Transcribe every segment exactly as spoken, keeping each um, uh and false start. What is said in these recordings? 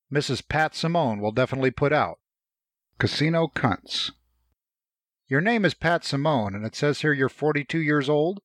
Missus Pat Simone will definitely put out. Casino cunts. Your name is Pat Simone, and it says here you're forty-two years old?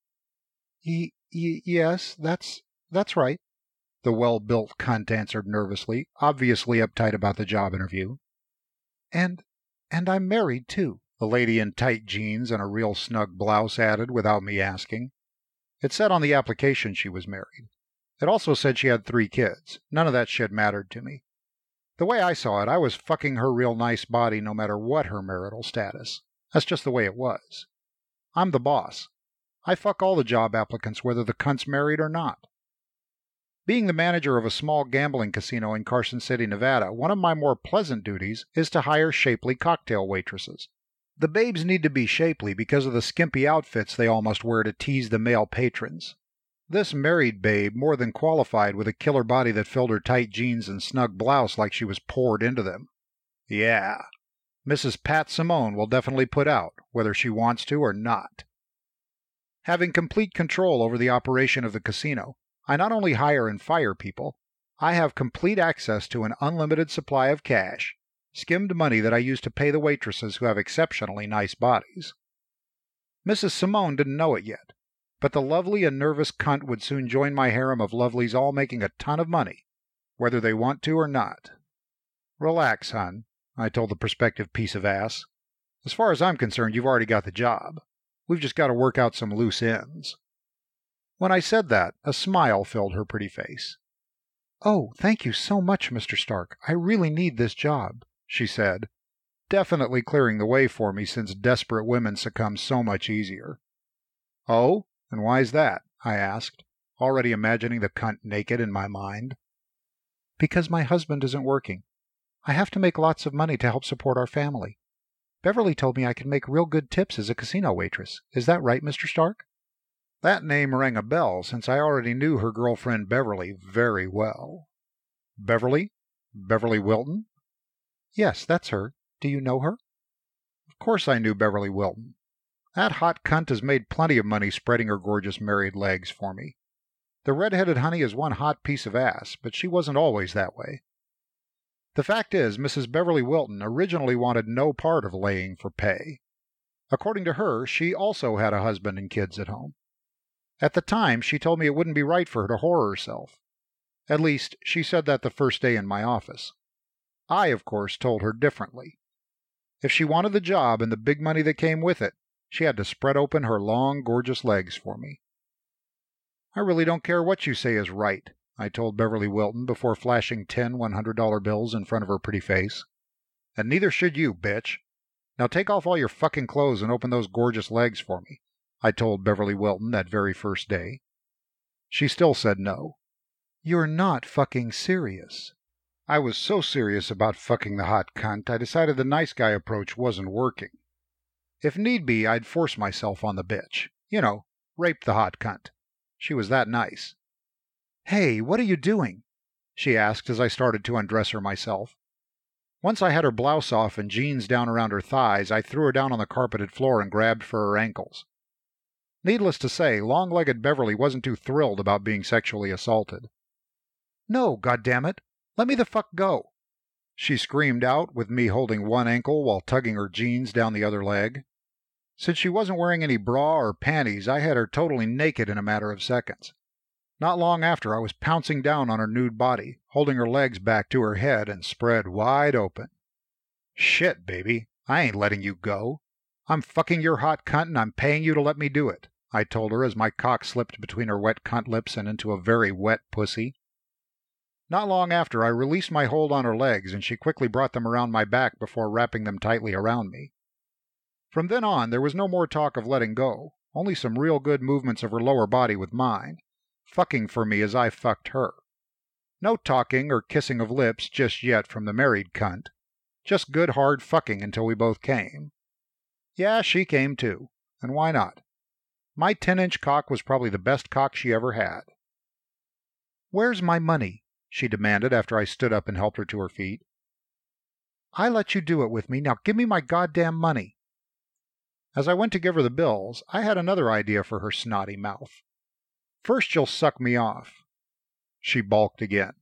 Y- y- yes, that's, that's right, the well-built cunt answered nervously, obviously uptight about the job interview. And, and I'm married, too, the lady in tight jeans and a real snug blouse added without me asking. It said on the application she was married. It also said she had three kids. None of that shit mattered to me. The way I saw it, I was fucking her real nice body no matter what her marital status. That's just the way it was. I'm the boss. I fuck all the job applicants whether the cunt's married or not. Being the manager of a small gambling casino in Carson City, Nevada, one of my more pleasant duties is to hire shapely cocktail waitresses. The babes need to be shapely because of the skimpy outfits they all must wear to tease the male patrons. This married babe more than qualified with a killer body that filled her tight jeans and snug blouse like she was poured into them. Yeah, Missus Pat Simone will definitely put out, whether she wants to or not. Having complete control over the operation of the casino, I not only hire and fire people, I have complete access to an unlimited supply of cash, skimmed money that I use to pay the waitresses who have exceptionally nice bodies. Missus Simone didn't know it yet, but the lovely and nervous cunt would soon join my harem of lovelies all making a ton of money, whether they want to or not. Relax, hon, I told the prospective piece of ass. As far as I'm concerned, you've already got the job. We've just got to work out some loose ends. When I said that, a smile filled her pretty face. Oh, thank you so much, Mister Stark. I really need this job, she said, definitely clearing the way for me since desperate women succumb so much easier. Oh, and why's that? I asked, already imagining the cunt naked in my mind. Because my husband isn't working. I have to make lots of money to help support our family. Beverly told me I could make real good tips as a casino waitress. Is that right, Mister Stark? That name rang a bell since I already knew her girlfriend Beverly very well. Beverly? Beverly Wilton? Yes, that's her. Do you know her? Of course I knew Beverly Wilton. That hot cunt has made plenty of money spreading her gorgeous married legs for me. The red-headed honey is one hot piece of ass, but she wasn't always that way. The fact is, Missus Beverly Wilton originally wanted no part of laying for pay. According to her, she also had a husband and kids at home. At the time, she told me it wouldn't be right for her to whore herself. At least, she said that the first day in my office. I, of course, told her differently. If she wanted the job and the big money that came with it, she had to spread open her long, gorgeous legs for me. I really don't care what you say is right, I told Beverly Wilton before flashing ten one hundred dollar bills in front of her pretty face. And neither should you, bitch. Now take off all your fucking clothes and open those gorgeous legs for me, I told Beverly Wilton that very first day. She still said no. You're not fucking serious. I was so serious about fucking the hot cunt, I decided the nice guy approach wasn't working. If need be, I'd force myself on the bitch. You know, rape the hot cunt. She was that nice. Hey, what are you doing? She asked as I started to undress her myself. Once I had her blouse off and jeans down around her thighs, I threw her down on the carpeted floor and grabbed for her ankles. Needless to say, long-legged Beverly wasn't too thrilled about being sexually assaulted. No, goddammit! Let me the fuck go! She screamed out, with me holding one ankle while tugging her jeans down the other leg. Since she wasn't wearing any bra or panties, I had her totally naked in a matter of seconds. Not long after, I was pouncing down on her nude body, holding her legs back to her head and spread wide open. Shit, baby, I ain't letting you go. I'm fucking your hot cunt and I'm paying you to let me do it, I told her as my cock slipped between her wet cunt lips and into a very wet pussy. Not long after, I released my hold on her legs and she quickly brought them around my back before wrapping them tightly around me. From then on, there was no more talk of letting go, only some real good movements of her lower body with mine, fucking for me as I fucked her. No talking or kissing of lips just yet from the married cunt. Just good hard fucking until we both came. Yeah, she came too, and why not? My ten-inch cock was probably the best cock she ever had. Where's my money? She demanded after I stood up and helped her to her feet. I let you do it with me, now give me my goddamn money. As I went to give her the bills, I had another idea for her snotty mouth. First you'll suck me off. She balked again.